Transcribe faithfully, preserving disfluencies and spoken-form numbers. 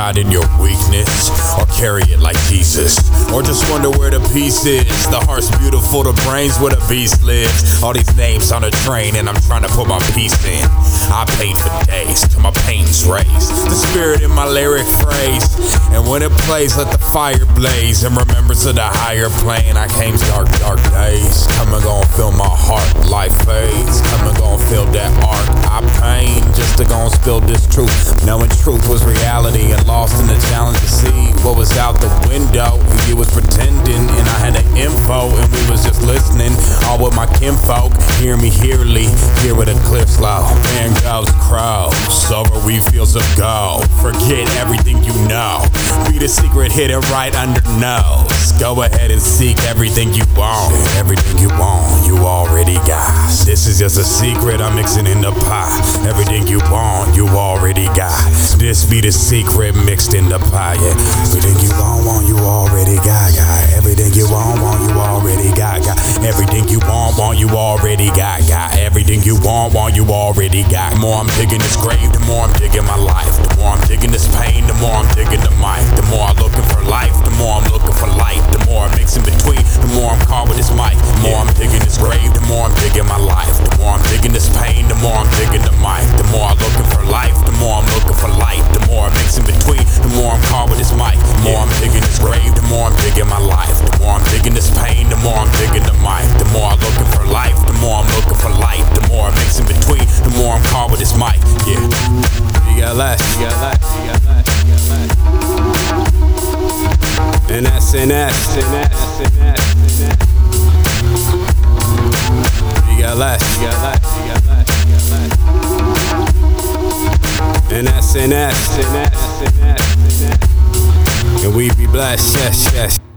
hide in your weakness, or carry it like Jesus, or just wonder where the peace is. The heart's beautiful, the brain's where the beast lives. All these names on a train and I'm trying to put my piece in. I paint for days till my pain's raised, the spirit in my lyric phrase, and when it plays let the fire blaze in remembrance of the higher plane. I came dark, dark days, come and gon' fill my heart, life fades, come and gon' feel that art I pain, just to gon' spill this truth, knowing truth was reality and lost in the challenge to see what was out the window. You was pretending and I had the info and we was just listening, all with my kinfolk. Hear me hearly, hear with a clear slow. Man goes crows, over we fields of gold. Forget everything you know, be the secret hidden right under nose. Go ahead and seek everything you want. Everything you want, you already got. This is just a secret I'm mixing in the pie. Everything you want, you already got. This be the secret mixed in the pie, yeah. Everything you want, want, you already got, got. Everything you want, want, you already got, got. Everything you want, want, you already got, got. Everything you want, want, you already got. The more I'm digging this grave, the more I'm digging my life. The more I'm digging this pain, the more I'm digging the mic. The more I'm looking for life, the more I'm looking for light. The more I mix in between, the more I'm caught with this mic. The more I'm digging this grave, the more I'm digging my life. The more I'm digging this pain, the more I'm digging the mic. The more I'm looking for life, the more I'm looking for light. The more I mix in between, the more I'm caught with this mic. The more I'm digging this grave, the more I'm digging my life. The more I'm digging this pain, the more I'm digging the mic. The more I'm looking for life, the more I'm looking for light. The more I mix in between, the more I'm caught with this mic. Yeah. You got less, you got less, you got less, you got less. And that's and that's and that's and that's and that's. You got less, you got less, you got less, you got less. And that's and that's and that's and that's and that's. And we be blessed, yes, yes.